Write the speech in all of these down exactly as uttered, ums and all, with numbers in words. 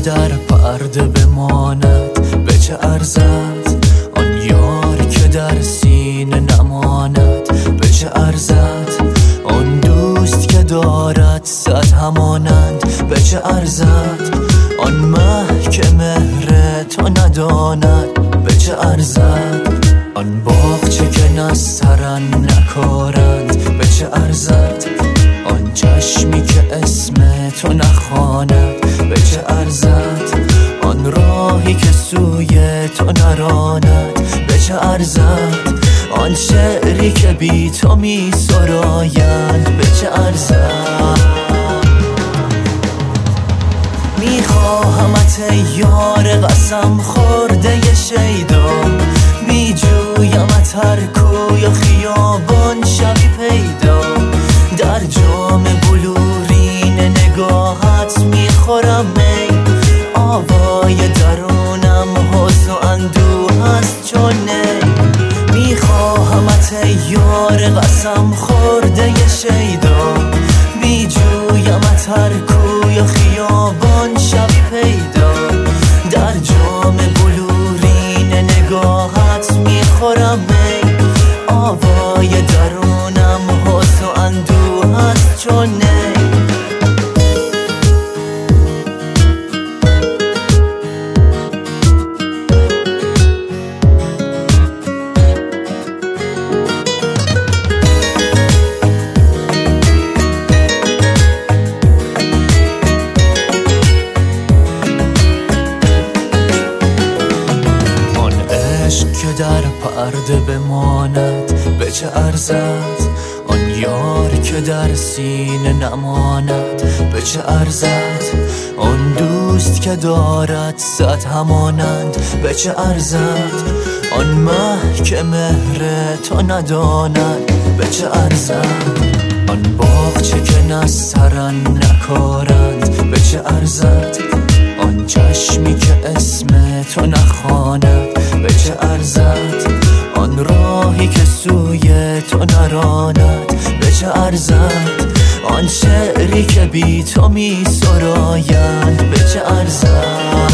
در پرده بماند به چه ارزد؟ آن یار که در سینه نماند به چه ارزد؟ آن دوست که دارد صد همانند به چه ارزد؟ آن مه که مهر تو نداند به چه ارزد؟ آن باغچه که نسترن نکارند به چه ارزد؟ آن چشمی که اسم تو نخواند به چه ارزد؟ آن راهی که سوی تو نراند به چه ارزد؟ آن شعری که بی تو می سرایند به چه ارزد؟ میخواهمت ای یار قسم خورده شیدا، می جویمت هر کوی و خیابان شبی پیدا، در جام بلورین نگاهت میخورم می آوای درونم حزن و اندوه هست چون نی. میخواهمت ای یار قسم خورده شیدا، می جویمت هر کوی و خیابان شبی پیدا، در جام بلورین نگاهت میخورم می آوای درونم حزن و اندوه هست چون نی. که در پرده بماند به چه ارزد؟ آن یار که در سینه نماند به چه ارزد؟ آن دوست که دارد صد همانند به چه ارزد؟ آن مه که مهر تو نداند به چه ارزد؟ آن باغچه که نسترن نکارند به چه ارزد؟ آن چشمی که اسم تو نخواند به چه ارزد؟ آن راهی که سوی تو نراند به چه ارزد؟ آن شعری که بی تو می سرایند به چه ارزد؟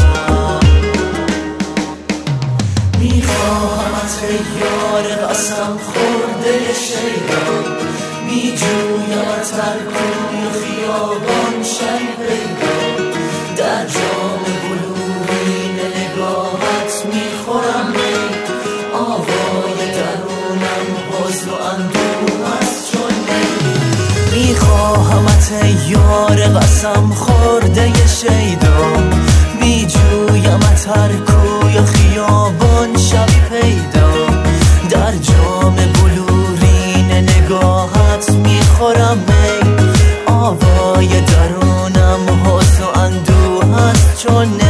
میخواهمت ای یار قسم خورده شیدا، می جویمت هر کوی و خیابان شبی پیدا، در جام بلورین نگاهت میخورم می آوای درونم حزن و اندوه هست چون نی. میخواهمت ای یار قسم خورده شیدا، می جویمت هر کوی و خیابان شبی پیدا، در جام بلورین نگاهت میخورم می آوای درونم حزن و اندوه هست چون